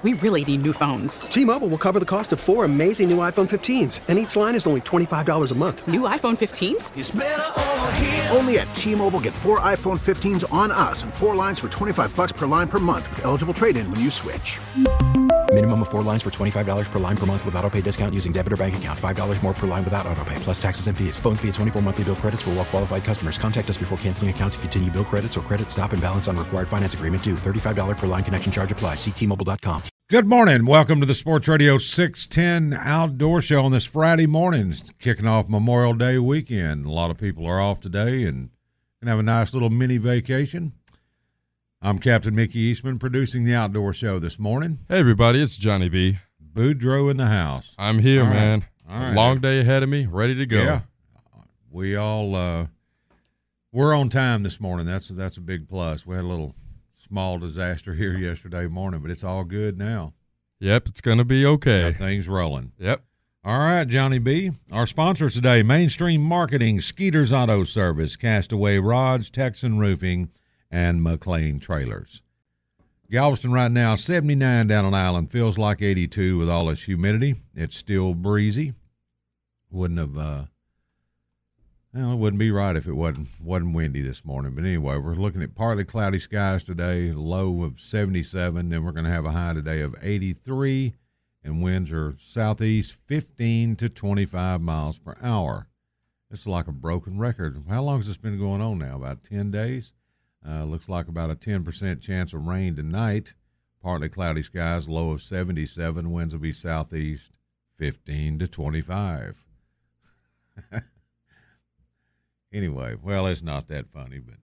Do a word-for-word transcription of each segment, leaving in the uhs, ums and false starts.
We really need new phones. T-Mobile will cover the cost of four amazing new iPhone fifteens, and each line is only twenty-five dollars a month. New iPhone fifteens? It's better over here. Only at T-Mobile, get four iPhone fifteens on us and four lines for twenty-five dollars per line per month with eligible trade-in when you switch. Minimum of four lines for twenty-five dollars per line per month with autopay discount using debit or bank account. five dollars more per line without autopay, plus taxes and fees. Phone fee at twenty-four monthly bill credits for well-qualified customers. Contact us before canceling account to continue bill credits or credit stop and balance on required finance agreement due. thirty-five dollars per line connection charge applies. See T Mobile dot com. Good morning. Welcome to the Sports Radio six ten Outdoor Show on this Friday morning. Kicking off Memorial Day weekend. A lot of people are off today and can have a nice little mini vacation. I'm Captain Mickey Eastman, producing the Outdoor Show this morning. Hey, everybody, it's Johnny B. Boudreaux in the house. I'm here, all man. All right. Long day ahead of me, ready to go. Yeah. We all, uh, we're on time this morning. That's, that's a big plus. We had a little small disaster here yesterday morning, but it's all good now. Yep, it's going to be okay. Got things rolling. Yep. All right, Johnny B. Our sponsor today, Mainstream Marketing, Skeeter's Auto Service, Castaway Rods, Texan Roofing, and McLean Trailers. Galveston right now, seventy-nine down on Island. Feels like eighty-two with all this humidity. It's still breezy. Wouldn't have, uh, well, it wouldn't be right if it wasn't wasn't windy this morning. But anyway, we're looking at partly cloudy skies today, a low of seventy-seven. Then we're going to have a high today of eighty-three, and winds are southeast fifteen to twenty-five miles per hour. It's like a broken record. How long has this been going on now? About ten days? Uh, looks like about a ten percent chance of rain tonight. Partly cloudy skies, low of seventy-seven. Winds will be southeast, fifteen to twenty-five. Anyway, well, it's not that funny, but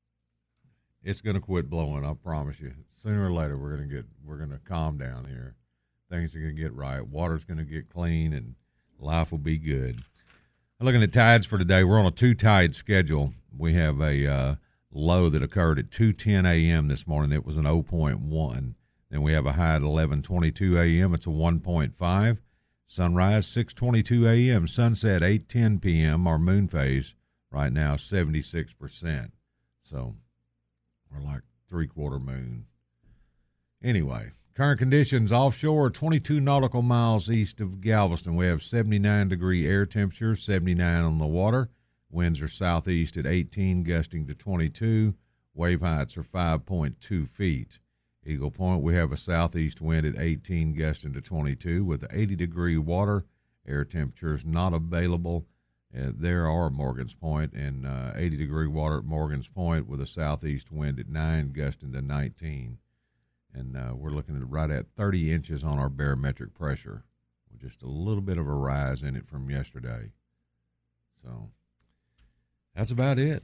it's going to quit blowing. I promise you. Sooner or later, we're going to get we're going to calm down here. Things are going to get right. Water's going to get clean, and life will be good. Looking at tides for today, we're on a two-tide schedule. We have a uh, low that occurred at two ten a.m. this morning. It was an zero point one. Then we have a high at eleven twenty-two a.m. It's a one point five. Sunrise six twenty-two a.m. Sunset eight ten p.m. Our moon phase right now seventy-six percent. So we're like three-quarter moon. Anyway, current conditions offshore, twenty-two nautical miles east of Galveston. We have seventy-nine degree air temperature, seventy-nine on the water. Winds are southeast at eighteen, gusting to twenty-two. Wave heights are five point two feet. Eagle Point, we have a southeast wind at eighteen, gusting to twenty-two with eighty degree water. Air temperatures not available. Uh, there are Morgan's Point, and uh, eighty degree water at Morgan's Point with a southeast wind at nine, gusting to nineteen. And uh, we're looking at right at thirty inches on our barometric pressure, with just a little bit of a rise in it from yesterday. So that's about it.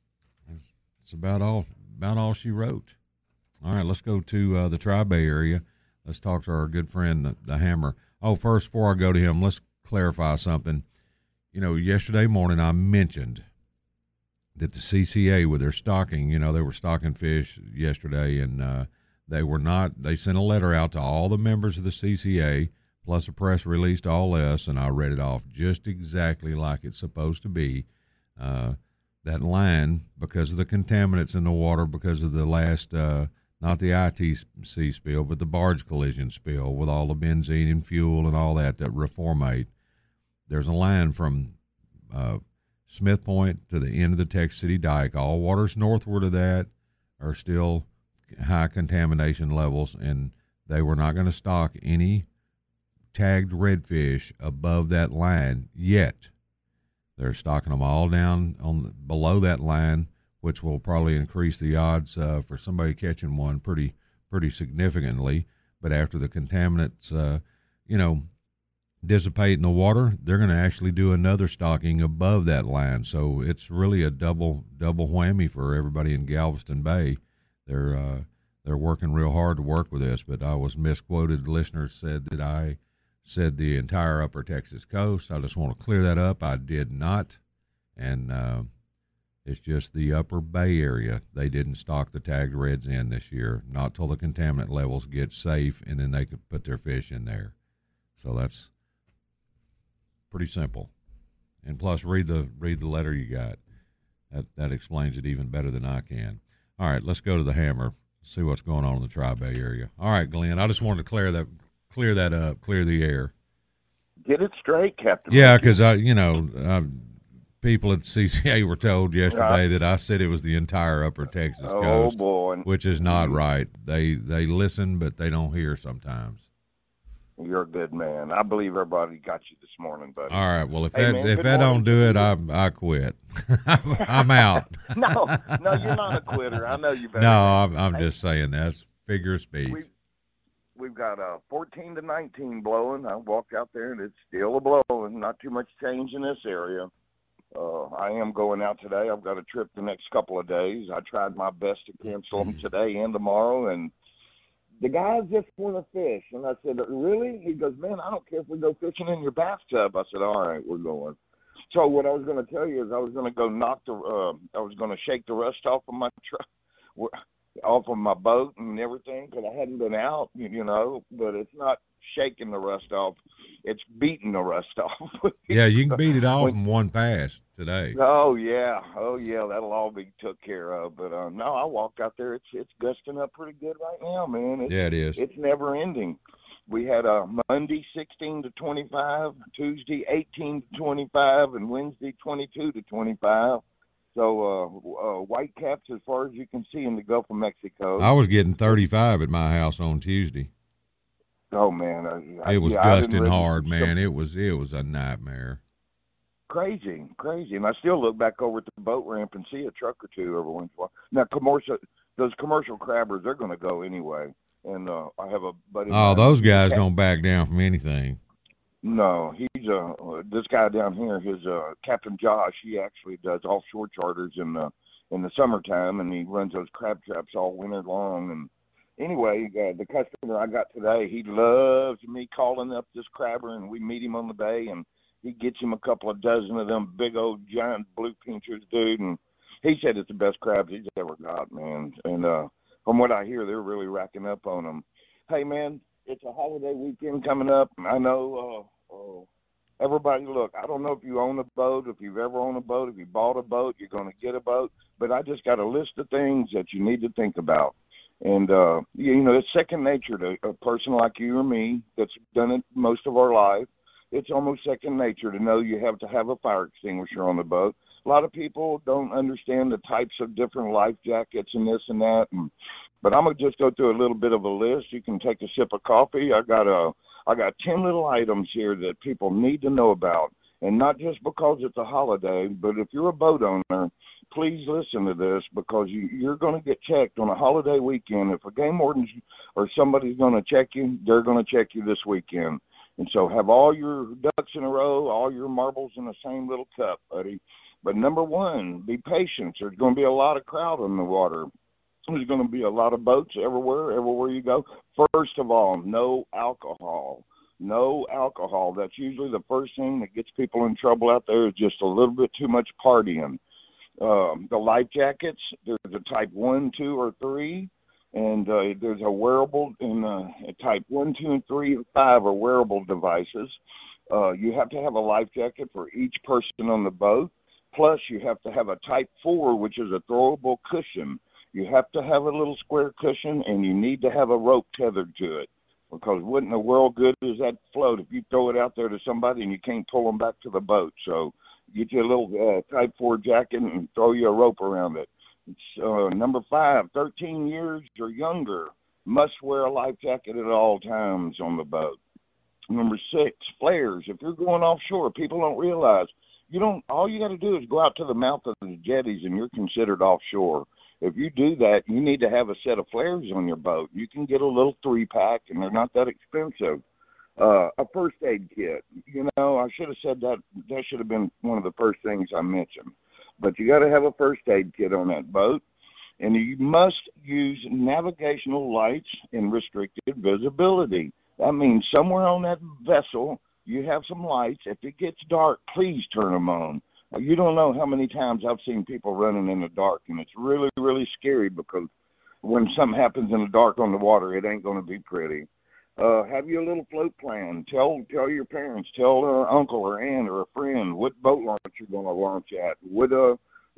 That's about all about all she wrote. All right, let's go to uh, the Tri-Bay area. Let's talk to our good friend, the, the Hammer. Oh, first, before I go to him, let's clarify something. You know, yesterday morning I mentioned that the C C A, with their stocking, you know, they were stocking fish yesterday, and uh, they were not, they sent a letter out to all the members of the C C A, plus a press release to all us, and I read it off just exactly like it's supposed to be. Uh, that line, because of the contaminants in the water, because of the last, uh, not the I T C spill, but the barge collision spill with all the benzene and fuel and all that, that reformate. There's a line from uh, Smith Point to the end of the Tech City Dike. All waters northward of that are still high contamination levels, and they were not going to stock any tagged redfish above that line yet. They're stocking them all down on the, below that line, which will probably increase the odds uh, for somebody catching one pretty pretty significantly. But after the contaminants, uh, you know, dissipate in the water, they're going to actually do another stocking above that line. So it's really a double double whammy for everybody in Galveston Bay. They're uh, they're working real hard to work with this. But I was misquoted. Listeners said that I said the entire upper Texas coast. I just want to clear that up. I did not, and uh, it's just the upper Bay area. They didn't stock the tagged reds in this year, not till the contaminant levels get safe, and then they could put their fish in there. So that's pretty simple. And plus, read the read the letter you got. That that explains it even better than I can. All right, let's go to the Hammer. see what's going on in the Tri-Bay area. All right, Glenn, I just wanted to clear that clear that up, clear the air. Get it straight, Captain. Yeah, because I, you know, I, people at C C A were told yesterday that I said it was the entire Upper Texas oh, coast, boy. which is not right. They they listen, but they don't hear sometimes. You're a good man. I believe everybody got you this morning, buddy. All right. Well, if hey, that man, if that don't do it, I I quit. I'm out. no, no, you're not a quitter. I know you better. No, I'm, I'm hey, just saying that's figure of speech. We've, we've got a uh, fourteen to nineteen blowing. I walked out there and it's still a blowing. Not too much change in this area. Uh, I am going out today. I've got a trip the next couple of days. I tried my best to cancel them today and tomorrow, and the guys just want to fish. And I said, really? He goes, man, I don't care if we go fishing in your bathtub. I said, all right, we're going. So what I was going to tell you is I was going to go knock the, uh, I was going to shake the rust off of my truck, off of my boat and everything, because I hadn't been out, you know, but it's not shaking the rust off. It's beating the rust off. Yeah, you can beat it off in one pass today. Oh, yeah. Oh, yeah, that'll all be took care of. But, uh, no, I walked out there. It's it's gusting up pretty good right now, man. It's, yeah, it is. It's never ending. We had a Monday sixteen to twenty-five, Tuesday eighteen to twenty-five, and Wednesday twenty-two to twenty-five. So uh, uh, white caps as far as you can see in the Gulf of Mexico. I was getting thirty-five at my house on Tuesday. Oh man, I, it was yeah, gusting really, hard, man. It was it was a nightmare. Crazy, crazy, and I still look back over at the boat ramp and see a truck or two every once in a while. Now, commercial, those commercial crabbers, they're going to go anyway. And uh, I have a buddy. Oh, those guys don't back down from anything. No, he's uh this guy down here. His uh, Captain Josh. He actually does offshore charters in the in the summertime, and he runs those crab traps all winter long. And anyway, uh, the customer I got today, he loves me calling up this crabber, and we meet him on the bay, and he gets him a couple of dozen of them big old giant blue pinchers, dude. And he said it's the best crabs he's ever got, man. And uh, from what I hear, they're really racking up on them. Hey, man, it's a holiday weekend coming up. I know uh, uh, everybody, look, I don't know if you own a boat, if you've ever owned a boat, if you bought a boat, you're going to get a boat. But I just got a list of things that you need to think about. And, uh, you know, it's second nature to a person like you or me that's done it most of our life. It's almost second nature to know you have to have a fire extinguisher on the boat. A lot of people don't understand the types of different life jackets and this and that. And, but I'm going to just go through a little bit of a list. You can take a sip of coffee. I got a, I got ten little items here that people need to know about. And not just because it's a holiday, but if you're a boat owner, please listen to this, because you, you're going to get checked on a holiday weekend. If a game warden or somebody's going to check you, they're going to check you this weekend. And so have all your ducks in a row, all your marbles in the same little cup, buddy. But number one, be patient. There's going to be a lot of crowd in the water. There's going to be a lot of boats everywhere, everywhere you go. First of all, no alcohol. No alcohol. That's usually the first thing that gets people in trouble out there, is just a little bit too much partying. Um, the life jackets, there's a type one, two, or three. And uh, there's a wearable in uh, type one, two, and three, and five are wearable devices. Uh, you have to have a life jacket for each person on the boat. Plus, you have to have a type four, which is a throwable cushion. You have to have a little square cushion, and you need to have a rope tethered to it. Because what in the world good is that float if you throw it out there to somebody and you can't pull them back to the boat? So get you a little uh, type four jacket and throw you a rope around it. It's, uh, number five, thirteen years or younger must wear a life jacket at all times on the boat. Number six, flares. If you're going offshore, people don't realize you don't. All you got to do is go out to the mouth of the jetties, and you're considered offshore. If you do that, you need to have a set of flares on your boat. You can get a little three pack, and they're not that expensive. Uh, a first aid kit. You know, I should have said that. That should have been one of the first things I mentioned. But you got to have a first aid kit on that boat, and you must use navigational lights in restricted visibility. That means somewhere on that vessel you have some lights. If it gets dark, please turn them on. You don't know how many times I've seen people running in the dark, and it's really, really scary, because when something happens in the dark on the water, it ain't going to be pretty. Uh, have you a little float plan. Tell tell your parents, tell uh, uncle or aunt or a friend what boat launch you're going to launch at. What uh,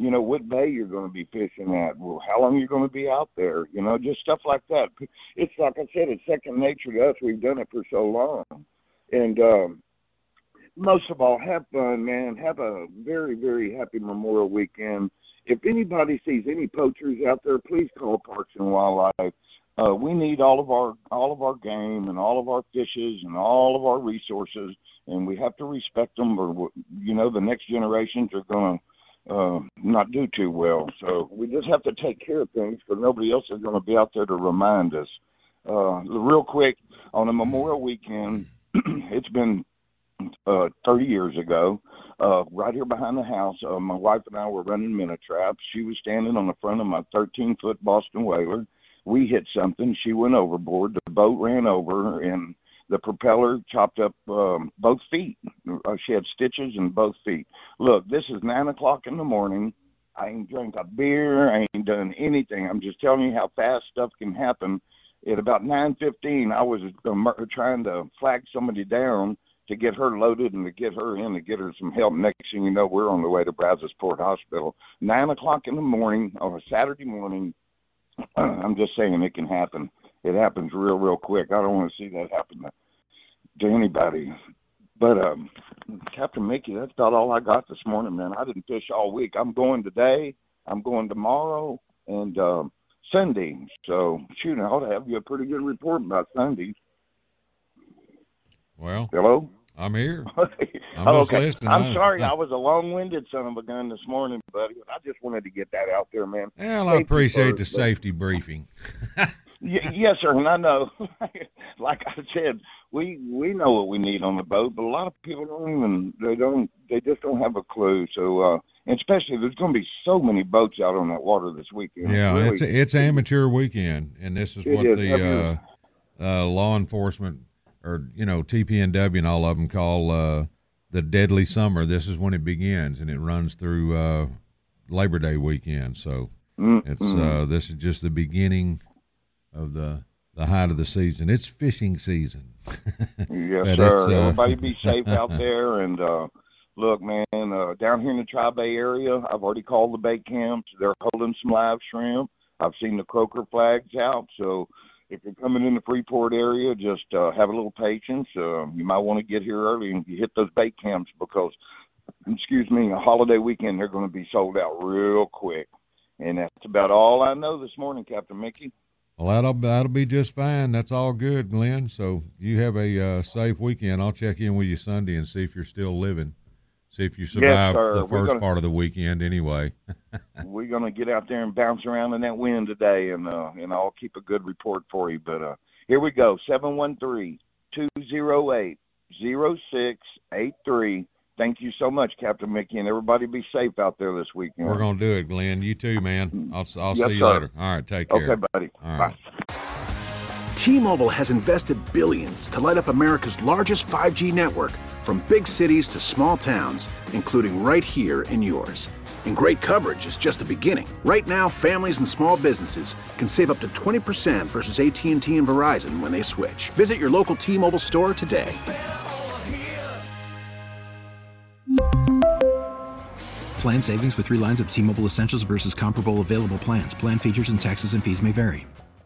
you know, what bay you're going to be fishing at, well, how long you're going to be out there, you know, just stuff like that. It's like I said, it's second nature to us. We've done it for so long. And um, most of all, have fun, man. Have a very, very happy Memorial Weekend. If anybody sees any poachers out there, please call Parks and Wildlife. Uh, we need all of our all of our game and all of our fishes and all of our resources, and we have to respect them, or you know the next generations are going to uh, not do too well. So we just have to take care of things, because nobody else is going to be out there to remind us. Uh, real quick, on a Memorial Weekend, it's been uh, thirty years ago. Uh, right here behind the house, uh, my wife and I were running minnow traps. She was standing on the front of my thirteen-foot Boston Whaler. We hit something. She went overboard. The boat ran over, and the propeller chopped up um, both feet. Uh, she had stitches in both feet. Look, this is nine o'clock in the morning. I ain't drank a beer. I ain't done anything. I'm just telling you how fast stuff can happen. At about nine fifteen, I was uh, trying to flag somebody down to get her loaded and to get her in, to get her some help. Next thing you know, we're on the way to Brazosport Hospital. Nine o'clock in the morning on a Saturday morning. I'm just saying it can happen. It happens real, real quick. I don't want to see that happen to, to anybody. But, um, Captain Mickey, that's about all I got this morning, man. I didn't fish all week. I'm going today. I'm going tomorrow and um, Sunday. So, shoot, I ought to have you a pretty good report about Sunday. Well, hello? I'm here. I'm oh, just okay. listening. I'm sorry I was a long-winded son of a gun this morning, buddy. I just wanted to get that out there, man. Well, I Safety appreciate first, the safety briefing. y- yes, sir, and I know. Like I said, we we know what we need on the boat, but a lot of people don't even they don't they just don't have a clue. So, uh, and especially there's going to be so many boats out on that water this weekend. Yeah, really, it's it's amateur weekend, and this is It what is. the uh, uh, law enforcement, or you know, T P N W and all of them call uh, the deadly summer. This is when it begins, and it runs through uh, Labor Day weekend. So mm-hmm. it's uh, this is just the beginning of the the height of the season. It's fishing season. Yes, But sir. it's, uh, Everybody be safe out there. And uh, look, man, uh, down here in the Tri-Bay area, I've already called the bait camps. They're holding some live shrimp. I've seen the croaker flags out. So if you're coming in the Freeport area, just uh, have a little patience. Uh, you might want to get here early and hit those bait camps, because, excuse me, a holiday weekend, they're going to be sold out real quick. And that's about all I know this morning, Captain Mickey. Well, that'll that'll be just fine. That's all good, Glenn. So you have a uh, safe weekend. I'll check in with you Sunday and see if you're still living. See if you survived Yes, the We're first gonna, part of the weekend anyway. We're going to get out there and bounce around in that wind today, and uh, and I'll keep a good report for you. But uh, here we go, seven one three, two oh eight, oh six eight three. Thank you so much, Captain Mickey, and everybody be safe out there this weekend. We're going to do it, Glenn. You too, man. I'll, I'll Yes, see you sir. later. All right, take care. Okay, buddy. All right. Bye. T-Mobile has invested billions to light up America's largest five G network, from big cities to small towns, including right here in yours. And great coverage is just the beginning. Right now, families and small businesses can save up to twenty percent versus A T and T and Verizon when they switch. Visit your local T-Mobile store today. Plan savings with three lines of T-Mobile Essentials versus comparable available plans. Plan features and taxes and fees may vary.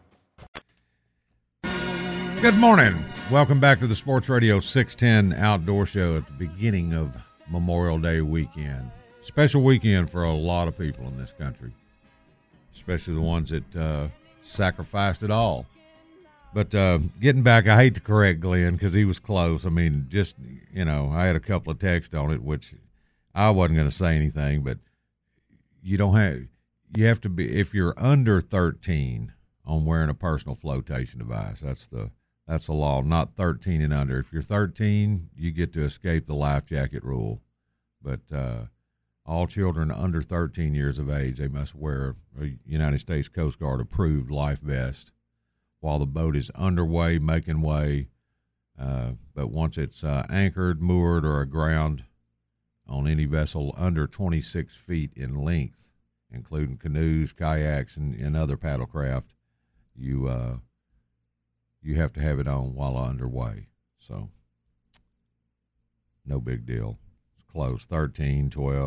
Good morning. Welcome back to the Sports Radio six ten Outdoor Show at the beginning of Memorial Day weekend. Special weekend for a lot of people in this country, especially the ones that uh, sacrificed it all. But uh, getting back, I hate to correct Glenn because he was close. I mean, just, you know, I had a couple of texts on it, which I wasn't going to say anything, but you don't have, you have to be, if you're under thirteen on wearing a personal flotation device, that's the, that's the law, not thirteen and under. If you're thirteen, you get to escape the life jacket rule. But uh, all children under thirteen years of age, they must wear a United States Coast Guard approved life vest while the boat is underway, making way. Uh, but once it's uh, anchored, moored, or aground on any vessel under twenty-six feet in length, including canoes, kayaks, and, and other paddlecraft, you uh, you have to have it on while underway. So no big deal. It's close, thirteen, twelve,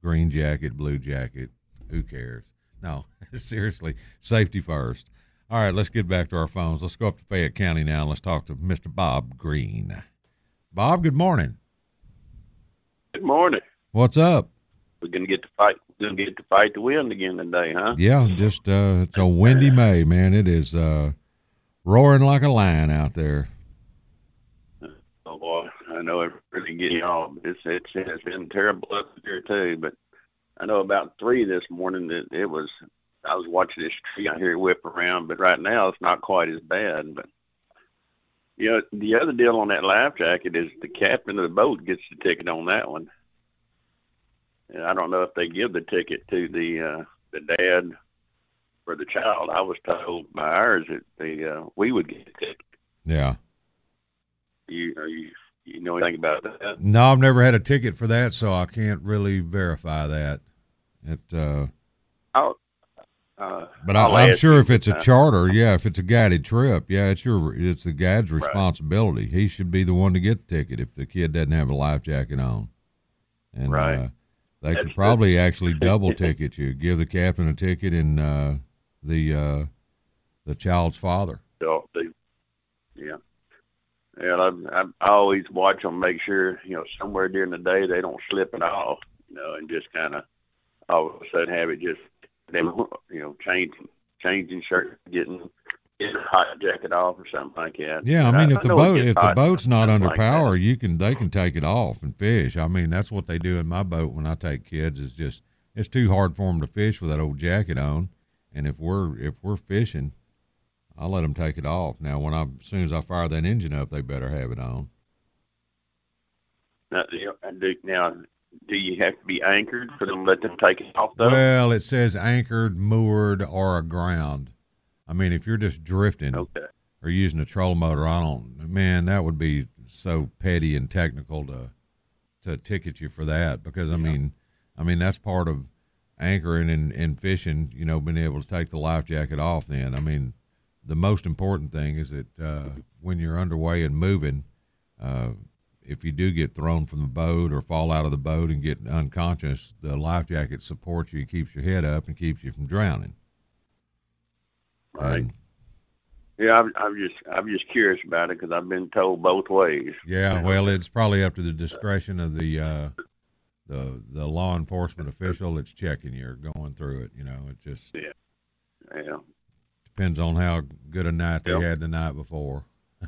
green jacket, blue jacket, who cares? No, seriously, safety first. All right, let's get back to our phones. Let's go up to Fayette County now and let's talk to Mister Bob Green. Bob, good morning. Good morning. What's up? We're gonna get to fight. We're gonna get to fight the wind again today, huh? Yeah, just uh, it's a windy May, man. It is uh, roaring like a lion out there. Oh boy, I know it really getting off. It's it's it's been terrible up here too. But I know about three this morning that it was. I was watching this tree out here whip around, but right now it's not quite as bad. But you know, the other deal on that life jacket is the captain of the boat gets the ticket on that one. And I don't know if they give the ticket to the uh, the dad or the child. I was told by ours that the uh, we would get the ticket. Yeah. You are you you know anything about that? No, I've never had a ticket for that, so I can't really verify that. It. Uh, I'll, uh, but I, I'll I'm ask sure you if it's a sometime. charter, yeah, if it's a guided trip, yeah, it's your it's the guide's responsibility. He should be the one to get the ticket if the kid doesn't have a life jacket on. And Right. uh, they That's could probably the- actually double ticket you. Give the captain a ticket and uh, the uh, the child's father. So they, yeah. And I, I, I always watch them, make sure, you know, somewhere during the day they don't slip it off, you know, and just kind of all of a sudden have it just them, you know, changing, changing shirt, getting, getting a hot jacket off or something like that. Yeah, I And mean, if the know it boat gets if the hot boat's not something under like power, that. you can they can take it off and fish. I mean, that's what they do in my boat when I take kids. Is just it's too hard for them to fish with that old jacket on, and if we're if we're fishing, I'll let them take it off. Now, when I as soon as I fire that engine up, they better have it on. Now, you know, and do, now, do you have to be anchored for them to let them take it off, though? Well, it says anchored, moored, or aground. I mean, if you're just drifting Okay. or using a trolling motor, I don't. Man, that would be so petty and technical to to ticket you for that because I mean, I mean that's part of anchoring and, and fishing. You know, being able to take the life jacket off. Then I mean, the most important thing is that uh, when you're underway and moving, uh, if you do get thrown from the boat or fall out of the boat and get unconscious, the life jacket supports you, keeps your head up, and keeps you from drowning. Right. And, Yeah, I'm, I'm just I'm just curious about it because I've been told both ways. yeah, well, it's probably up to the discretion of the uh, the the law enforcement official that's checking you or going through it. You know, it just Yeah. Yeah. depends on how good a night they Yep. had the night before.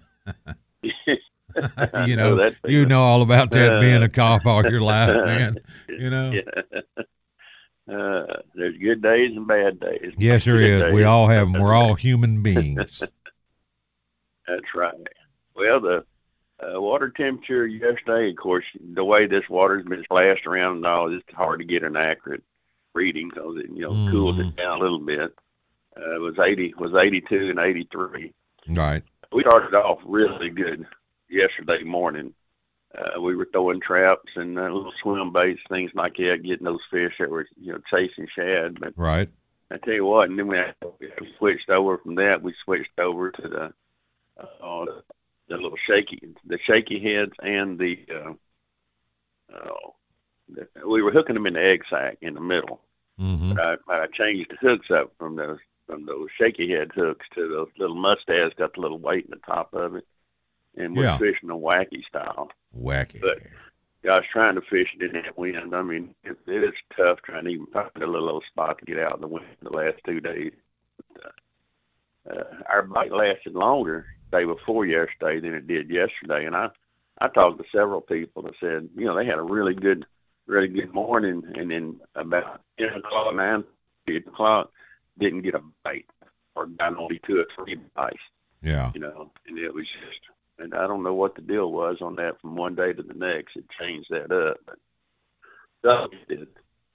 I you know, that you feeling. know all about that Uh, being a cop all your life, man. You know. Yeah. Uh, there's good days and bad days. Yes, there Good is. We days. all have them. We're all human beings. That's right. Well, the uh, water temperature yesterday, of course, the way this water's been splashed around and all, it's hard to get an accurate reading because it, you know, cools Mhm. it down a little bit. Uh, it was eighty, was eighty-two and eighty-three. Right. We started off really good yesterday morning. Uh, we were throwing traps and uh, little swim baits, things like that, getting those fish that were, you know, chasing shad. But Right. I tell you what, and then we we switched over from that. We switched over to the uh, the little shaky, the shaky heads, and the, uh, uh, the we were hooking them in the egg sac in the middle. Mm-hmm. But I, I changed the hooks up from those from those shaky head hooks to those little mustaches, got the little weight in the top of it, and we're Yeah. fishing a wacky style. Wacky. But I was trying to fish it in that wind. I mean, it, it is tough trying to even find a little old spot to get out of the wind the last two days. But, uh, uh, our bite lasted longer the day before yesterday than it did yesterday. And I, I talked to several people that said, you know, they had a really good, really good morning. And then about ten o'clock, nine, eight o'clock, didn't get a bite or got only two or three bites, Yeah. you know, and it was just, and I don't know what the deal was on that from one day to the next. It changed that up. But so it did.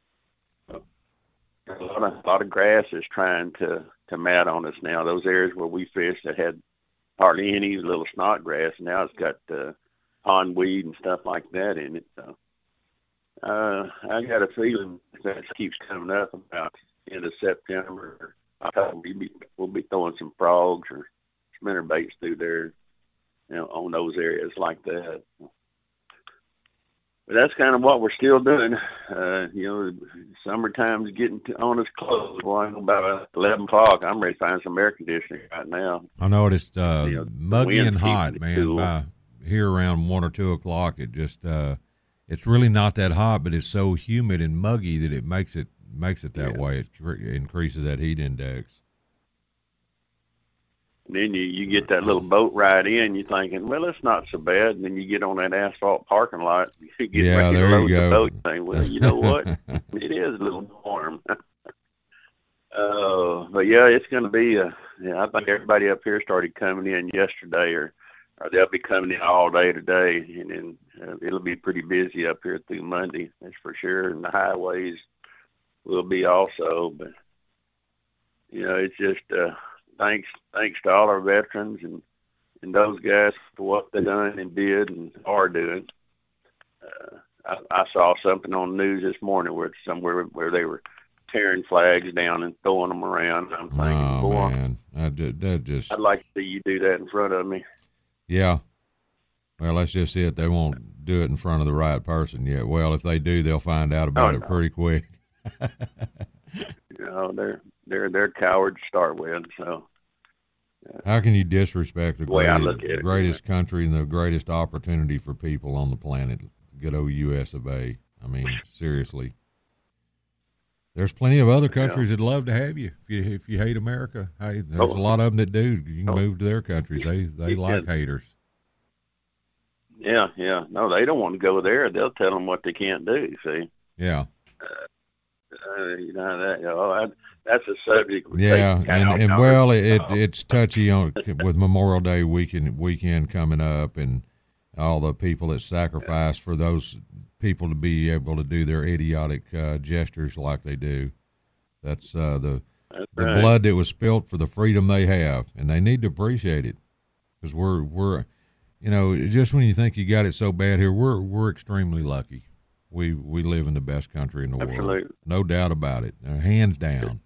A lot of, a lot of grass is trying to, to mat on us now. Those areas where we fished that had hardly any little snot grass, now it's got uh, pondweed and stuff like that in it. So uh, I got a feeling that keeps coming up about end of September or October. We'll be, we'll be throwing some frogs or spinner baits through there, you know, on those areas like that. But that's kind of what we're still doing. Uh, you know, summertime's getting to, on us close. Well, about eleven o'clock, I'm ready to find some air conditioning right now. I know it's uh, You know, the muggy wind's and hot, keeping it man. cool. By here around one or two o'clock, it just uh, it's really not that hot, but it's so humid and muggy that it makes it makes it that Yeah. way. It cr- increases that heat index. And then you, you get that little boat ride in, you're thinking, well, it's not so bad. And then you get on that asphalt parking lot, you get Yeah, ready to there you load the go. boat, and think, well, you know what? It is a little warm. uh, but yeah, it's going to be, uh, yeah, I think everybody up here started coming in yesterday, or, or they'll be coming in all day today. And then uh, it'll be pretty busy up here through Monday, that's for sure. And the highways will be also. But, you know, it's just, uh, thanks thanks to all our veterans and, and those guys for what they done and did and are doing. Uh, I, I saw something on the news this morning where it's somewhere where they were tearing flags down and throwing them around. I'm thinking, Oh boy, man, I did, that just I'd like to see you do that in front of me. yeah. Well, that's just it. They won't do it in front of the right person yet. Well, if they do, they'll find out about Oh, it no. pretty quick. You know, they're they're they're cowards to start with. So How can you disrespect the The way I greatest, look at it, greatest country and the greatest opportunity for people on the planet? Good old U S of A. I mean, seriously. There's plenty of other countries that'd love to have you. If you if you hate America, hey, there's Oh. a lot of them that do. You can Oh. move to their countries. They they You like can. haters. yeah, yeah. No, they don't want to go there. They'll tell them what they can't do. See. Yeah, Uh, you know that. You know, that that's a subject. we yeah, take and out and on well, our- it, it uh, it's touchy on with Memorial Day weekend weekend coming up, and all the people that sacrifice for those people to be able to do their idiotic uh, gestures like they do. That's uh, the that's the right. blood that was spilt for the freedom they have, and they need to appreciate it, because we're we're, you know, just when you think you got it so bad here, we're we're extremely lucky. We we live in the best country in the world, Absolutely. no doubt about it, uh, hands down.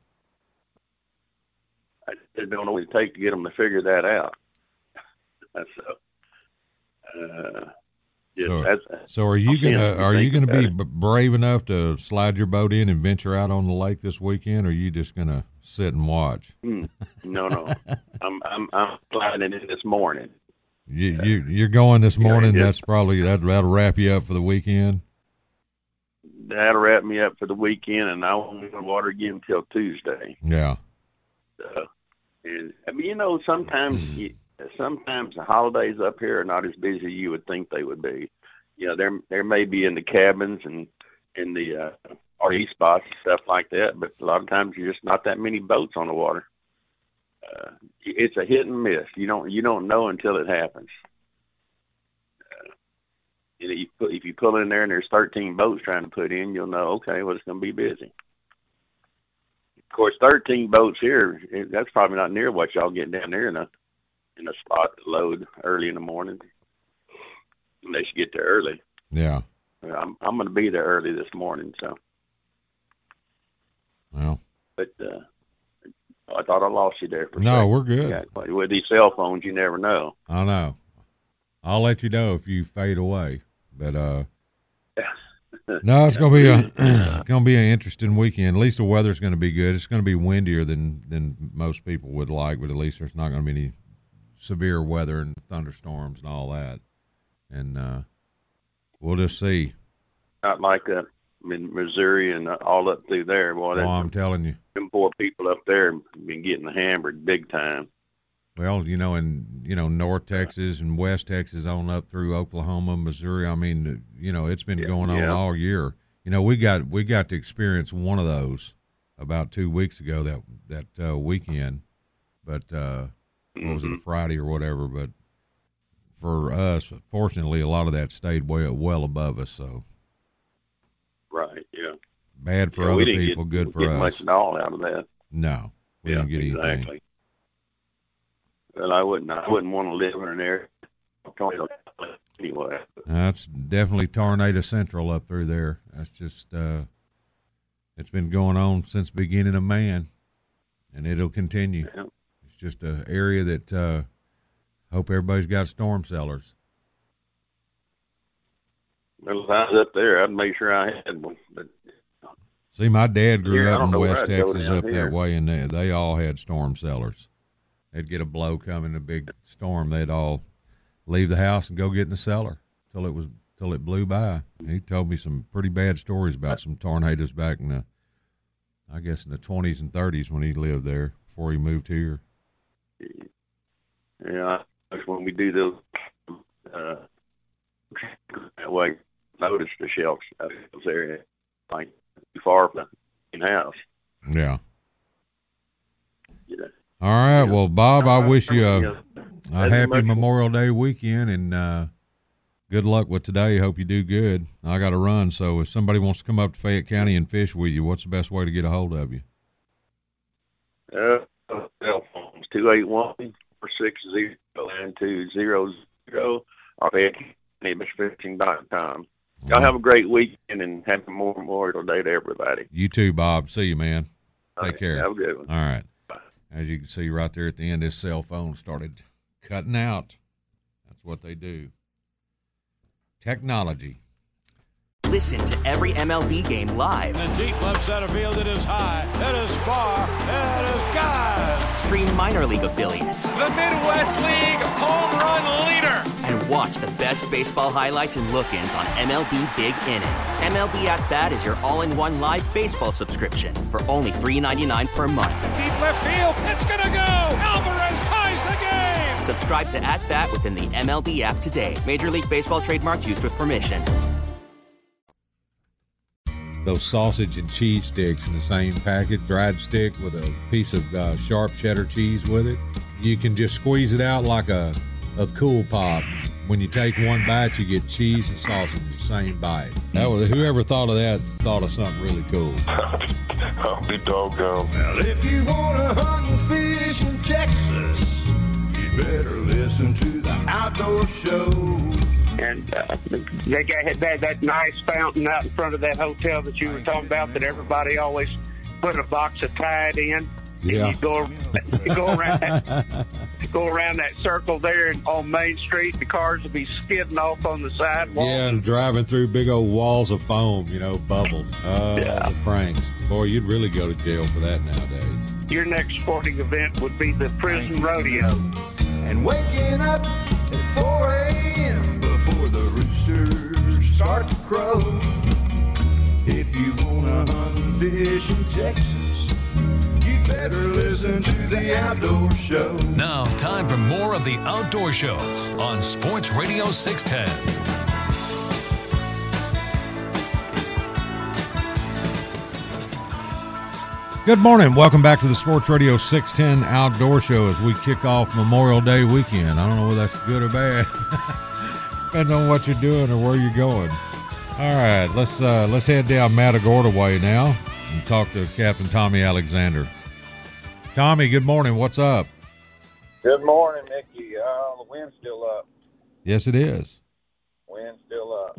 I just don't know what it takes to get them to figure that out. That's uh, uh, just, So- that's, So are you I'll see 'em gonna if you are you think gonna be about b- brave enough to slide your boat in and venture out on the lake this weekend, or are you just gonna sit and watch? mm, no, no. I'm I'm I'm sliding in this morning. You you you're going this You know, morning. it- That's probably that that'll wrap you up for the weekend. That'll wrap me up for the weekend, and I won't be in the water again until Tuesday. Yeah, Uh, and I mean, you know, sometimes you, sometimes the holidays up here are not as busy as you would think they would be. You know, there there may be in the cabins and in the uh, R V spots and stuff like that, but a lot of times there's just not that many boats on the water. Uh, it's a hit and miss. You don't you don't know until it happens. Uh, you know, you put, if you pull in there and there's thirteen boats trying to put in, you'll know, okay, well, it's going to be busy. Of course, thirteen boats here, it- that's probably not near what y'all get down there in a in a spot to load early in the morning. Unless you get there early. yeah. I'm I'm going to be there early this morning, so. Well, But uh, I thought I lost you there for a no, second. we're good. Yeah, but with these cell phones, you never know. I know. I'll let you know if you fade away. But uh, no, it's gonna be a it's gonna be an interesting weekend. At least the weather's gonna be good. It's gonna be windier than than most people would like, but at least there's not gonna be any severe weather and thunderstorms and all that. And uh, we'll just see. Not like uh, in Missouri and all up through there. Boy, Well, them, I'm telling you. them poor people up there have been getting hammered big time. Well, you know, in you know North Texas and West Texas on up through Oklahoma, Missouri. I mean, you know, it's been Yeah, going on yeah. all year. You know, we got we got to experience one of those about two weeks ago that that uh, weekend, but uh, what was it, Mhm. Friday or whatever? But for us, fortunately, a lot of that stayed way well above us. So Right, yeah. bad for Yeah, we other didn't people, get, good for get us. much at all out of that. No, we Yeah, didn't get anything. exactly. Well, I wouldn't. I wouldn't want to live in an area tornado anyway. That's definitely tornado central up through there. That's just uh, it's been going on since the beginning of man, and it'll continue. Yeah. It's just an area that uh, hope everybody's got storm cellars. Well, if I was up there, I'd make sure I had one. But see, my dad grew here, I up don't in know where West I'd go Texas down up here. that way, and they, they all had storm cellars. They'd get a blow coming, a big storm. They'd all leave the house and go get in the cellar till it was till it blew by. He told me some pretty bad stories about some tornadoes back in the, I guess, in the twenties and thirties when he lived there before he moved here. Yeah, that's when we do those uh, that way. Notice the shelves out of those areas, like too far from the house. Yeah. Yeah. All right. Well, Bob, I wish you a, Yeah. a happy Memorial Day weekend, and uh, good luck with today. Hope you do good. I got to run, so if somebody wants to come up to Fayette County and fish with you, what's the best way to get a hold of you? Uh, cell phones, two eight one, four six zero, nine two zero zero, or fayette county fishing dot com. Y'all have a great weekend and happy Memorial Day to everybody. You too, Bob. See you, man. Take Okay, care. have a good one. All right. As you can see right there at the end, this cell phone started cutting out. That's what they do. Technology. Listen to every M L B game live. In the deep left center field, it is high, it is far, it is gone. Stream minor league affiliates. The Midwest League home run leader. And watch the best baseball highlights and look-ins on M L B Big Inning. M L B At Bat is your all-in-one live baseball subscription for only three dollars and ninety-nine cents per month. Deep left field, it's gonna go. Alvarez ties the game. Subscribe to At Bat within the M L B app today. Major League Baseball trademarks used with permission. Those sausage and cheese sticks in the same packet, dried stick with a piece of uh, sharp cheddar cheese with it. You can just squeeze it out like a, a Cool Pop. When you take one bite, you get cheese and sausage in the same bite. That was, whoever thought of that thought of something really cool. I'll be doggone. Well, if you want to hunt and fish in Texas, you better listen to the Outdoor Show. And uh, they got that, that nice fountain out in front of that hotel that you were talking about that everybody always put a box of Tide in. Yeah. You go, you go around that, go around that circle there on Main Street. The cars will be skidding off on the sidewalk. Yeah, and driving through big old walls of foam, you know, bubbles. Oh, Yeah. the pranks. Boy, you'd really go to jail for that nowadays. Your next sporting event would be the prison rodeo. And waking up at four a.m. before the roosters start to crow. If you want to hunt and fish in Texas, you better listen to the Outdoor Show. Now, time for more of the Outdoor Shows on Sports Radio six ten. Good morning. Welcome back to the Sports Radio six ten Outdoor Show as we kick off Memorial Day weekend. I don't know whether that's good or bad. Depends on what you're doing or where you're going. All right, let's uh, let's head down Matagorda way now and talk to Captain Tommy Alexander. Tommy, good morning. What's up? Good morning, Mickey. Uh, the wind's still up. Yes, it is. Wind's still up.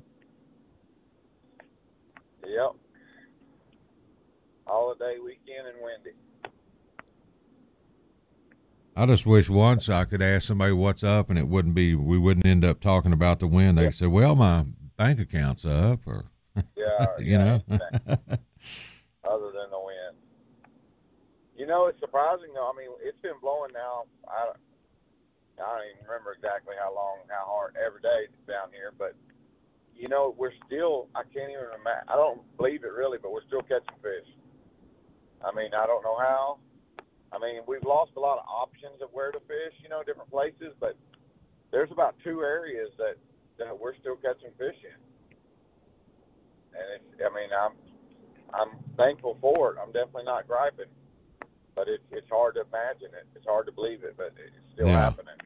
Yep. Holiday weekend and windy. I just wish once I could ask somebody what's up and it wouldn't be, we wouldn't end up talking about the wind. They say, well, my bank account's up, or, Yeah, you yeah, know. other than the wind. You know, it's surprising though. I mean, it's been blowing now. I, I don't even remember exactly how long, how hard every day down here, but you know, we're still. I can't even imagine. I don't believe it really, but we're still catching fish. I mean, I don't know how. I mean, we've lost a lot of options of where to fish, you know, different places, but there's about two areas that, that we're still catching fish in. And it's, I mean, I'm I'm thankful for it. I'm definitely not griping, but it's it's hard to imagine it. It's hard to believe it, but it's still Yeah. happening.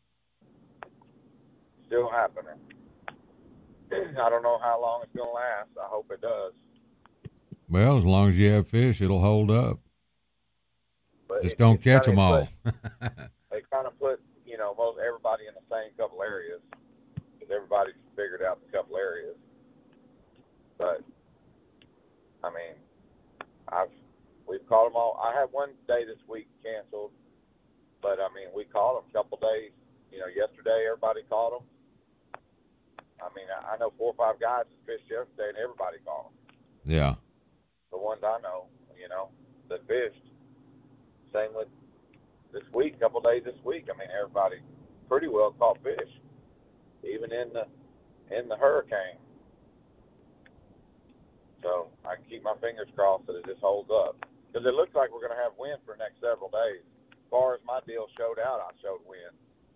Still happening. I don't know how long it's going to last. I hope it does. Well, as long as you have fish, it'll hold up. But Just it- don't it's catch kinda them all. put- they kind of put, you know, most everybody in the same couple areas because everybody's figured out the couple areas. But I mean, I've we've caught them all. I had one day this week canceled, but I mean, we caught them a couple days. You know, yesterday everybody caught them, I mean, I, I know four or five guys that fished yesterday, and everybody caught them. Yeah. The ones I know, you know, that fished. Same with this week, a couple of days this week. I mean, everybody pretty well caught fish, even in the in the hurricane. So I can keep my fingers crossed that it just holds up, because it looks like we're going to have wind for the next several days. As far as my deal showed out, I showed wind.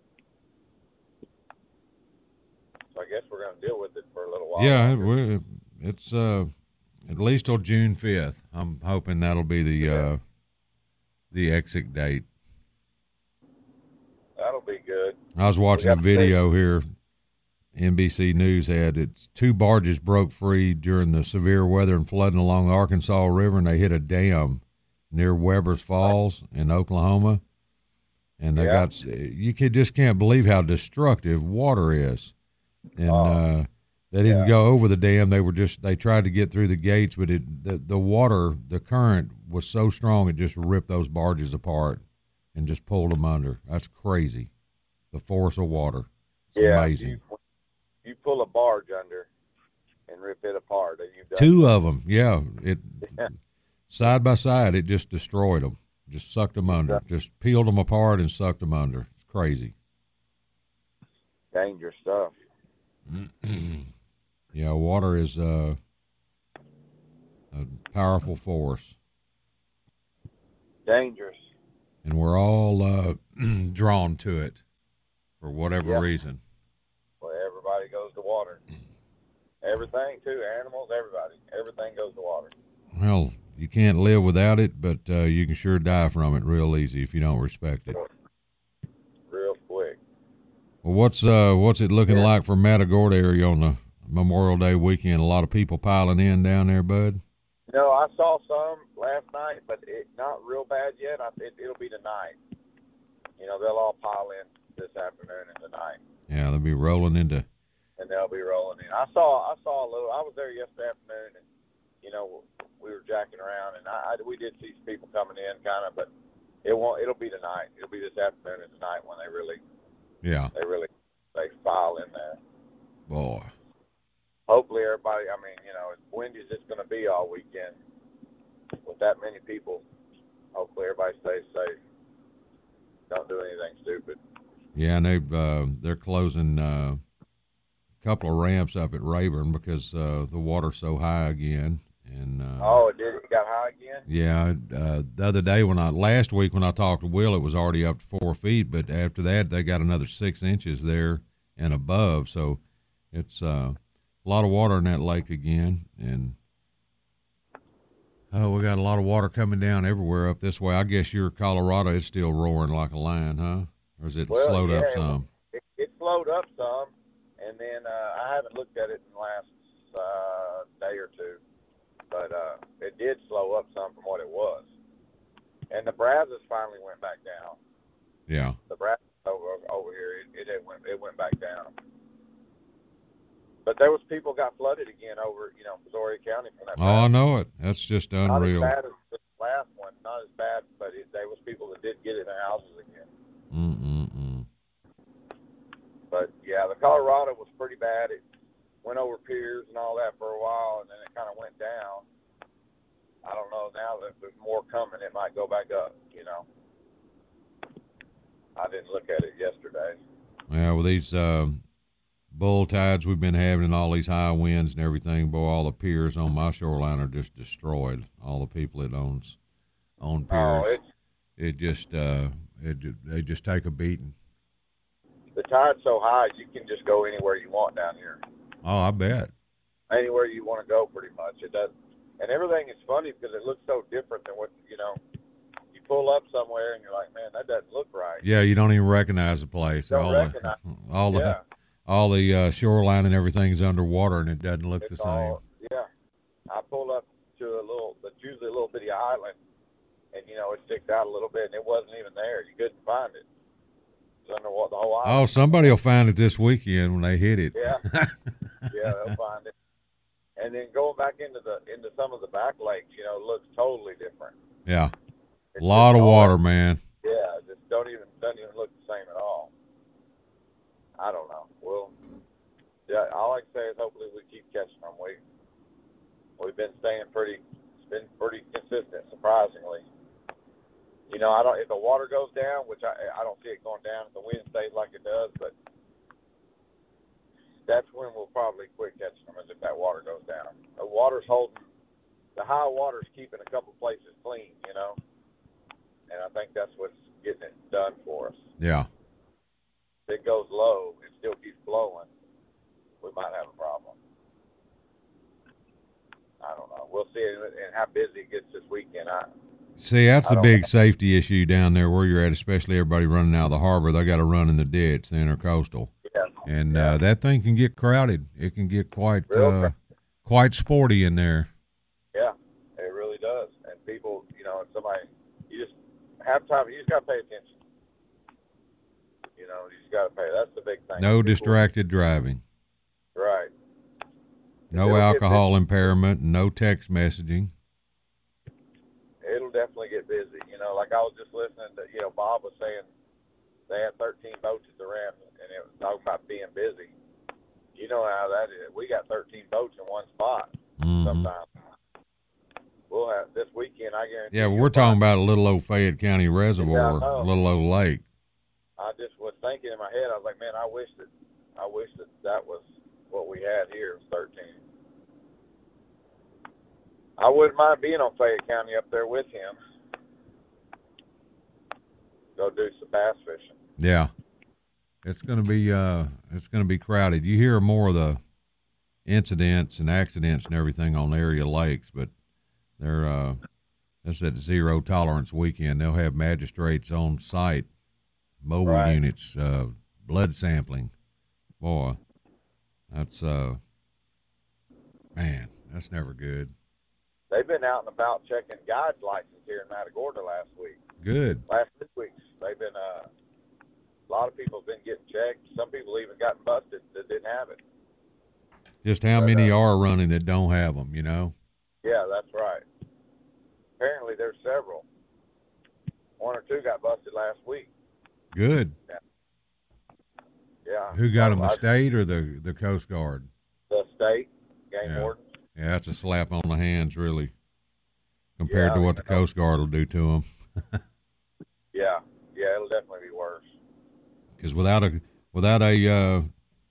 So I guess we're going to deal with it for a little while. Yeah, we're, it's uh, at least till June fifth. I'm hoping that'll be the uh, the exit date. That'll be good. I was watching a video here. N B C News had it's two barges broke free during the severe weather and flooding along the Arkansas River, and they hit a dam near Weber's Falls in Oklahoma. And they Yeah. got you could just can't believe how destructive water is. And uh, they didn't go over the dam. They were just they tried to get through the gates, but it the, the water, the current was so strong it just ripped those barges apart and just pulled them under. That's crazy. The force of water. It's Yeah, amazing. You, you pull a barge under and rip it apart. And you've done Two of them, yeah. It Yeah. side by side, it just destroyed them, just sucked them under, just peeled them apart and sucked them under. It's crazy. Dangerous stuff. Yeah, water is uh, a powerful force, Dangerous. and we're all uh, drawn to it for whatever Yeah. reason. Well, everybody goes to water. Everything, too. Animals, everybody. Everything goes to water. Well, you can't live without it, but uh, you can sure die from it real easy if you don't respect it. Real quick. Well, what's uh, what's it looking like for Matagorda area on the Memorial Day weekend? A lot of people piling in down there, bud. You know, I saw some last night, but it not real bad yet. I, it, it'll be tonight. You know, they'll all pile in this afternoon and tonight, Yeah, they'll be rolling into. and they'll be rolling in. I saw, I saw a little. I was there yesterday afternoon, and you know, we were jacking around, and I, I we did see some people coming in, kind of, but it won't. It'll be tonight. It'll be this afternoon and tonight when they really, Yeah, they really, they file in there. boy. Hopefully, everybody. I mean, you know, as windy as it's going to be all weekend, with that many people, hopefully everybody stays safe. Don't do anything stupid. Yeah, and they've uh, they're closing uh, a couple of ramps up at Rayburn because uh, the water's so high again. And uh, Oh, it did. It got high again. yeah, uh, the other day when I last week when I talked to Will, it was already up to four feet, but after that they got another six inches there and above. So it's uh, a lot of water in that lake again, and oh, we got a lot of water coming down everywhere up this way. I guess your Colorado is still roaring like a lion, huh? Or is it Well, slowed up yeah, some? It, it slowed up some, and then uh, I haven't looked at it in the last uh, day or two, but uh, it did slow up some from what it was. And the Brazos finally went back down. Yeah. The Brazos over over here, it, it went it went back down. But there was people got flooded again over, you know, Missouri County from that. Oh, I know it. That's just unreal. Not as bad as the last one, not as bad, but it, there was people that did get in their houses again. Mm-mm-mm. But yeah, the Colorado was pretty bad. It went over piers and all that for a while, and then it kind of went down. I don't know now that there's more coming, it might go back up. You know, I didn't look at it yesterday. Yeah, with these uh, bull tides we've been having and all these high winds and everything, boy, all the piers on my shoreline are just destroyed. All the people that owns own piers, Oh, it's, it just uh, it ju- they just take a beating. the tide's so high, you can just go anywhere you want down here. Oh, I bet. Anywhere you want to go, pretty much. It does, and everything is funny because it looks so different than what you know. You pull up somewhere and you're like, man, that doesn't look right. Yeah, you don't even recognize the place. Don't all recognize- the all the yeah. all the uh, shoreline and everything's underwater, and it doesn't look the It's same. all- yeah, I pulled up to a little, it's usually a little bitty island, and you know it sticks out a little bit, and it wasn't even there. You couldn't find it. It's under what the whole island. Oh, somebody will find it this weekend when they hit it. Yeah, yeah, they'll find it. And then going back into the into some of the back lakes, you know, looks totally different. Yeah. It's A lot just of all- water, man. Yeah, just don't even doesn't even look the same at all. I don't know. We'll yeah, all I can say is hopefully we keep catching them. We we've been staying pretty, it's been pretty consistent, surprisingly. You know, I don't if the water goes down, which I I don't see it going down if the wind stays like it does, but that's when we'll probably quit catching them, is if that water goes down. The water's holding, the high water's keeping a couple places clean, you know, and I think that's what's getting it done for us. Yeah. If it goes low, it still keeps blowing, we might have a problem. I don't know. We'll see, and how busy it gets this weekend. I See, that's I a don't big know. safety issue down there where you're at, especially everybody running out of the harbor. They got to run in the ditch, the intercoastal. Yeah. And Yeah. Uh, that thing can get crowded. It can get quite Real uh, crowded. quite sporty in there. Yeah, it really does. And people, you know, somebody, you just have time. You just got to pay attention. You know, you just got to pay. That's the big thing. No People- distracted driving. Right. No It'll get alcohol impairment. No text messaging. It'll definitely get busy. You know, like I was just listening to, you know, Bob was saying they had thirteen boats at the Ram, and it was talking about being busy. You know how that is. We got thirteen boats in one spot Mhm. sometimes. We'll have this weekend, I guarantee. Yeah, but you'll we're talking find- about a little old Fayette County reservoir, know. a little old lake. I just was thinking in my head, I was like, man, I wish that, I wish that that was what we had here, was thirteen. I wouldn't mind being on Fayette County up there with him. Go do some bass fishing. Yeah, it's gonna be uh, it's gonna be crowded. You hear more of the incidents and accidents and everything on area lakes, but they're uh, that's that zero tolerance weekend. They'll have magistrates on site, mobile Right. units, uh, blood sampling. Boy, that's uh, man, that's never good. They've been out and about checking guide license here in Matagorda last week. Good. Last two weeks, they've been, uh, a lot of people have been getting checked. Some people even gotten busted that didn't have it. Just how But, many uh, are running that don't have them? You know. Yeah, that's right. Apparently there's several. One or two got busted last week. Good. Yeah. Who got them? The I- state or the the Coast Guard? The state, game Yeah. warden. Yeah, that's a slap on the hands, really, compared Yeah, to I what the mean, Coast Guard will do to them. Yeah, yeah, it'll definitely be worse. Because without a without a uh,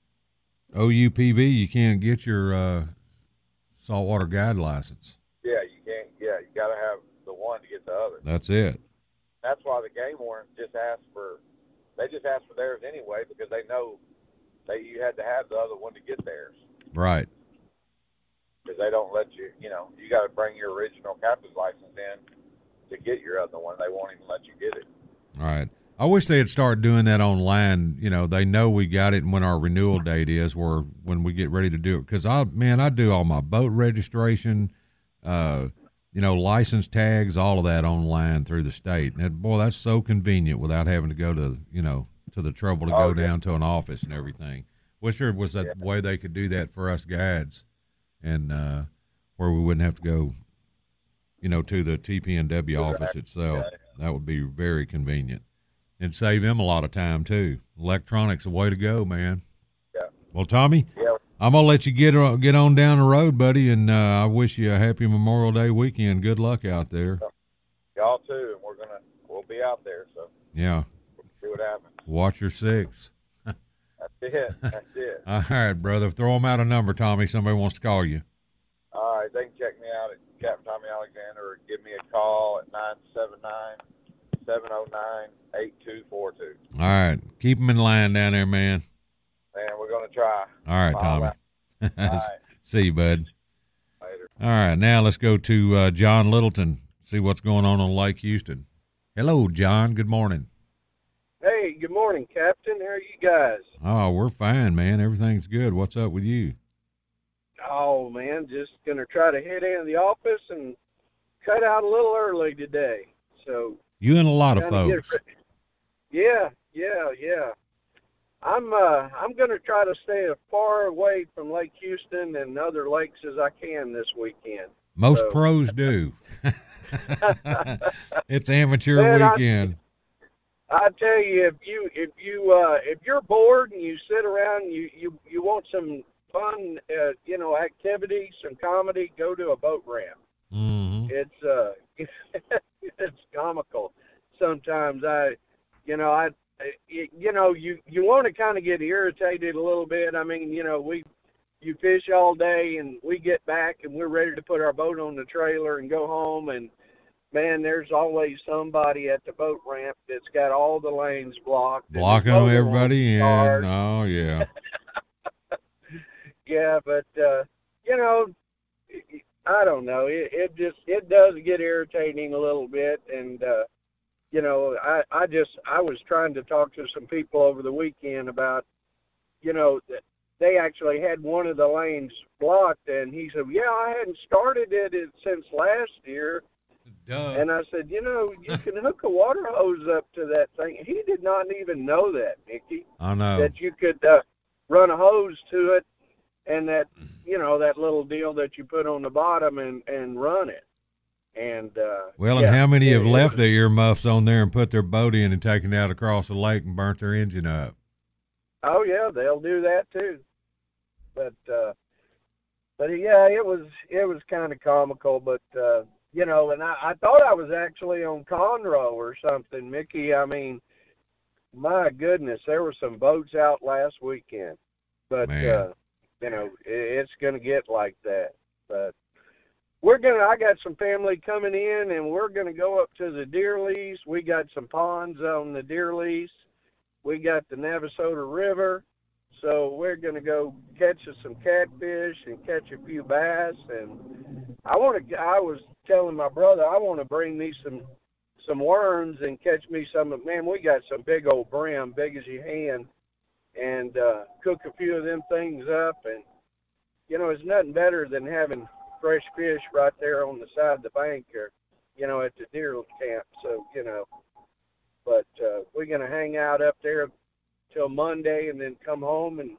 O U P V, you can't get your uh, saltwater guide license. Yeah, you can't. Yeah, you got to have the one to get the other. That's it. That's why the game wardens just asked for. They just asked for theirs anyway because they know that you had to have the other one to get theirs. Right. Because they don't let you. You know, you got to bring your original captain's license in to get your other one. They won't even let you get it. All right. I wish they'd start doing that online. You know, they know we got it and when our renewal date is, where when we get ready to do it. Because I, man, I do all my boat registration, uh, you know, license tags, all of that online through the state. And that, boy, that's so convenient without having to go to, you know, to the trouble to Oh, go yeah. down to an office and everything. Wish there was a way they could do that for us guides, and uh, where we wouldn't have to go, you know, to the T P N W office itself. That would be very convenient. And save them a lot of time, too. Electronics, a way to go, man. Yeah. Well, Tommy, Yeah. I'm going to let you get uh, get on down the road, buddy, and uh, I wish you a happy Memorial Day weekend. Good luck out there. Y'all too, and we're gonna we'll be out there. So Yeah. see what happens. Watch your six. That's it. That's it. All right, brother. Throw them out a number, Tommy. Somebody wants to call you. All right, they can check me out at Captain Tommy Alexander or give me a call at nine seven nine, seven oh nine, eight two four two. All right. Keep them in line down there, man. Man, we're going to try. All right, Bye. Tommy. All right. See you, bud. Later. All right, now let's go to uh, John Littleton, see what's going on on Lake Houston. Hello, John. Good morning. Hey, good morning, Captain. How are you guys? Oh, we're fine, man. Everything's good. What's up with you? Oh, man, just going to try to head into the office and cut out a little early today. So You and a lot of kinda get folks. re- Yeah, yeah, yeah. I'm uh I'm going to try to stay as far away from Lake Houston and other lakes as I can this weekend. Most So- pros do. It's amateur Man, I- weekend. I tell you, if you if you uh, if you're bored and you sit around, and you you you want some fun, uh, you know, activity, some comedy, go to a boat ramp. Mm-hmm. It's uh, it's comical. Sometimes I, you know, I, it, you know, you you want to kind of get irritated a little bit. I mean, you know, we you fish all day and we get back and we're ready to put our boat on the trailer and go home, and man, there's always somebody at the boat ramp that's got all the lanes blocked. Blocking everybody in. Oh, yeah. Yeah, but, uh, you know, I don't know. It, it just, it does get irritating a little bit. And, uh, you know, I, I just, I was trying to talk to some people over the weekend about, you know, that they actually had one of the lanes blocked. And he said, yeah, I hadn't started it since last year. Duh. And I said, you know, you can hook a water hose up to that thing. He did not even know that, Mickey. I know. That you could uh, run a hose to it and that, you know, that little deal that you put on the bottom and, and run it. And uh, Well, yeah, and how many have it, left it was, their earmuffs on there and put their boat in and taken it out across the lake and burnt their engine up? Oh, yeah, they'll do that too. But, uh, but yeah, it was, it was kind of comical, but, uh, you know, and I, I thought I was actually on Conroe or something, Mickey. I mean, my goodness, there were some boats out last weekend. But, uh, you know, it, it's going to get like that. But we're going to, I got some family coming in, and we're going to go up to the Deer Lease. We got some ponds on the Deer Lease. We got the Navasota River. So we're going to go catch us some catfish and catch a few bass. And I want to, I was telling my brother, I want to bring me some, some worms and catch me some, man, we got some big old brim, big as your hand, and uh, cook a few of them things up. And, you know, it's nothing better than having fresh fish right there on the side of the bank or, you know, at the deer camp. So, you know, but uh, we're going to hang out up there till Monday and then come home and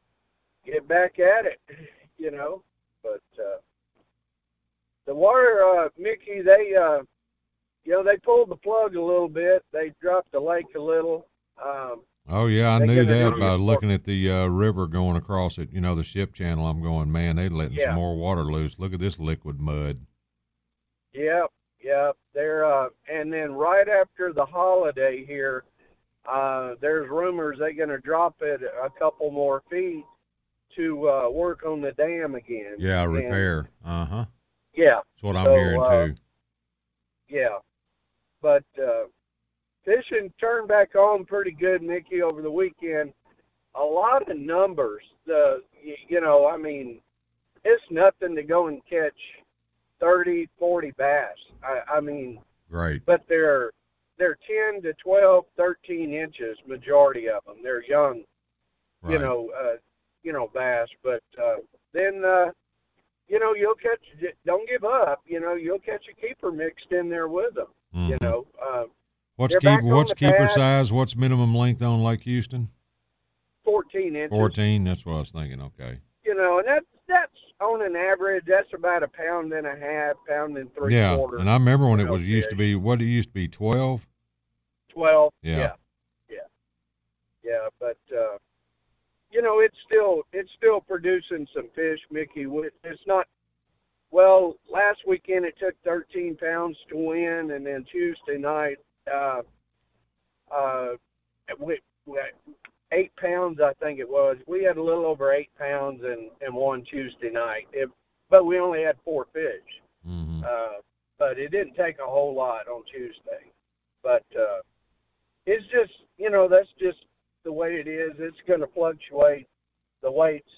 get back at it, you know. But uh, the water, uh, Mickey, they, uh, you know, they pulled the plug a little bit. They dropped the lake a little. Um, oh, yeah, I knew that by looking at the uh, river going across it, you know, the ship channel. I'm going, man, they're letting yeah. some more water loose. Look at this liquid mud. Yep, yep. They're, uh, and then right after the holiday here, Uh, there's rumors they're going to drop it a couple more feet to uh, work on the dam again. Yeah, and, repair. Uh-huh. Yeah. That's what I'm so, hearing, uh, too. Yeah. But uh, fishing turned back on pretty good, Mickey, over the weekend. A lot of numbers. The you, you know, I mean, it's nothing to go and catch thirty, forty bass. I, I mean. Right. But they're They're ten to twelve, thirteen inches, majority of them. They're young, right. you know, uh, you know, bass. But uh, then, uh, you know, you'll catch, don't give up. You know, you'll catch a keeper mixed in there with them, mm-hmm. you know. Uh, what's keep, what's keeper pad. size? What's minimum length on Lake Houston? fourteen inches. fourteen, that's what I was thinking, okay. You know, and that's, that's on an average, that's about a pound and a half, pound and three yeah, quarters. And I remember when it was fish. used to be, what did it used to be, twelve? twelve, yeah. Yeah, yeah, yeah but, uh, you know, it's still, it's still producing some fish, Mickey. It's not, well, last weekend it took thirteen pounds to win, and then Tuesday night, uh, uh, we, we, eight pounds, I think it was. We had a little over eight pounds and, and won Tuesday night. It, but we only had four fish. Mm-hmm. Uh, but it didn't take a whole lot on Tuesday. But uh, it's just, you know, that's just the way it is. It's going to fluctuate, the weights.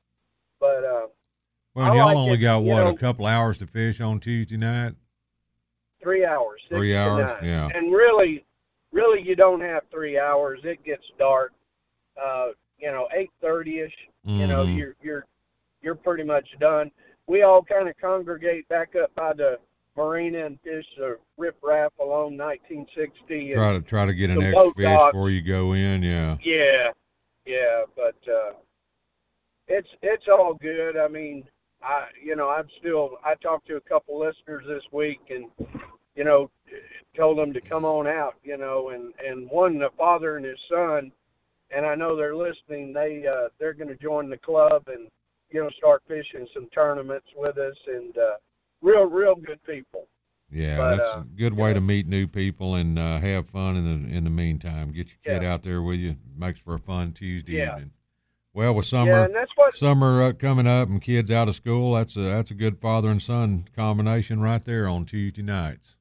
But uh, well, y'all like only it, got, what, know, a couple hours to fish on Tuesday night? Three hours. Three hours, yeah. And really, really, you don't have three hours. It gets dark. Uh, you know, eight thirty-ish, mm-hmm. you know, you're, you're, you're pretty much done. We all kind of congregate back up by the marina and fish the riprap along nineteen sixty. Try to, try to get an extra fish dock. before you go in, yeah. Yeah, yeah, but, uh, it's, it's all good. I mean, I, you know, I'm still, I talked to a couple listeners this week and, you know, told them to come on out, you know, and, and one, the father and his son, and I know they're listening, they, uh, they're going to join the club and, you know, start fishing some tournaments with us, and uh, real, real good people. Yeah, but, that's uh, a good way to meet new people and uh, have fun in the in the meantime. Get your kid yeah. out there with you. Makes for a fun Tuesday yeah. evening. Well, with summer yeah, and that's what, summer uh, coming up and kids out of school, that's a that's a good father and son combination right there on Tuesday nights.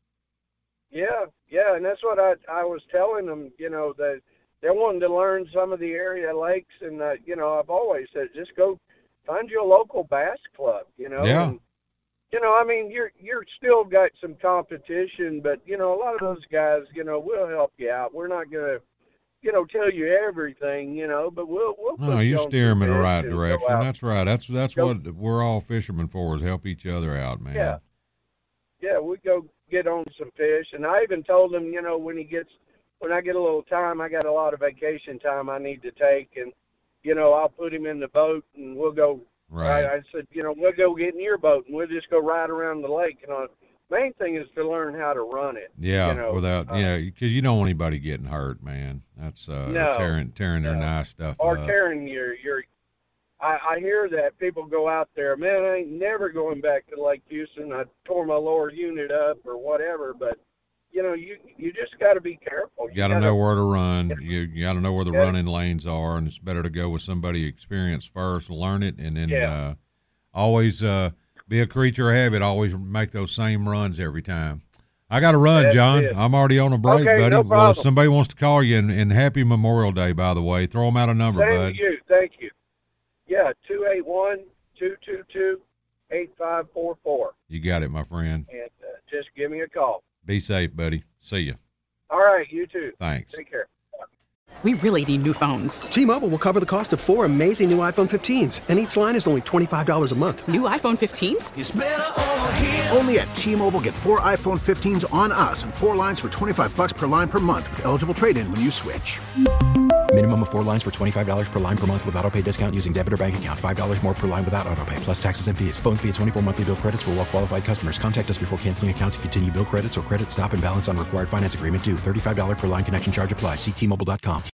Yeah, yeah, and that's what I I was telling them. You know, that they're wanting to learn some of the area lakes, and uh, you know, I've always said just go find you a local bass club. You know. Yeah. And, you know, I mean, you're you're still got some competition, but you know, a lot of those guys, you know, we'll help you out. We're not gonna, you know, tell you everything, you know, but we'll we'll. No, put you on steer them in the some right fish and go direction. out. That's right. That's that's Go- what we're all fishermen for, is help each other out, man. Yeah. Yeah, we go get on some fish, and I even told him, you know, when he gets, when I get a little time, I got a lot of vacation time I need to take, and you know, I'll put him in the boat, and we'll go. Right. I, I said, you know, we'll go get in your boat, and we'll just go ride around the lake. And uh, main thing is to learn how to run it. Yeah, you know, without uh, yeah, because you don't want anybody getting hurt, man. That's uh, No, tearing tearing their no. nice stuff or up. tearing your your. I, I hear that people go out there, man, I ain't never going back to Lake Houston. I tore my lower unit up or whatever, but you know, you you just got to be careful. You got to gotta know where to run. You, you got to know where the Yeah. running lanes are, and it's better to go with somebody experienced first, learn it, and then Yeah. uh, always uh, be a creature of habit. Always make those same runs every time. I got to run, That's John. it. I'm already on a break, Okay, buddy. no well, if problem. somebody wants to call you, and, and happy Memorial Day, by the way, throw them out a number, Same bud. to you. Thank you. Yeah, two eight one, two two two, eight five four four. You got it, my friend. And uh, just give me a call. Be safe, buddy. See you. All right, you too. Thanks. Take care. We really need new phones. T-Mobile will cover the cost of four amazing new iPhone fifteens, and each line is only twenty-five dollars a month. New iPhone fifteens? It's better over here. Only at T-Mobile, get four iPhone fifteens on us and four lines for twenty-five bucks per line per month with eligible trade-in when you switch. Minimum of four lines for twenty-five dollars per line per month with autopay discount using debit or bank account. five dollars more per line without autopay, plus taxes and fees. Phone fee at twenty-four monthly bill credits for well-qualified customers. Contact us before canceling account to continue bill credits or credit stop and balance on required finance agreement due. thirty-five dollars per line connection charge applies. See T Mobile dot com.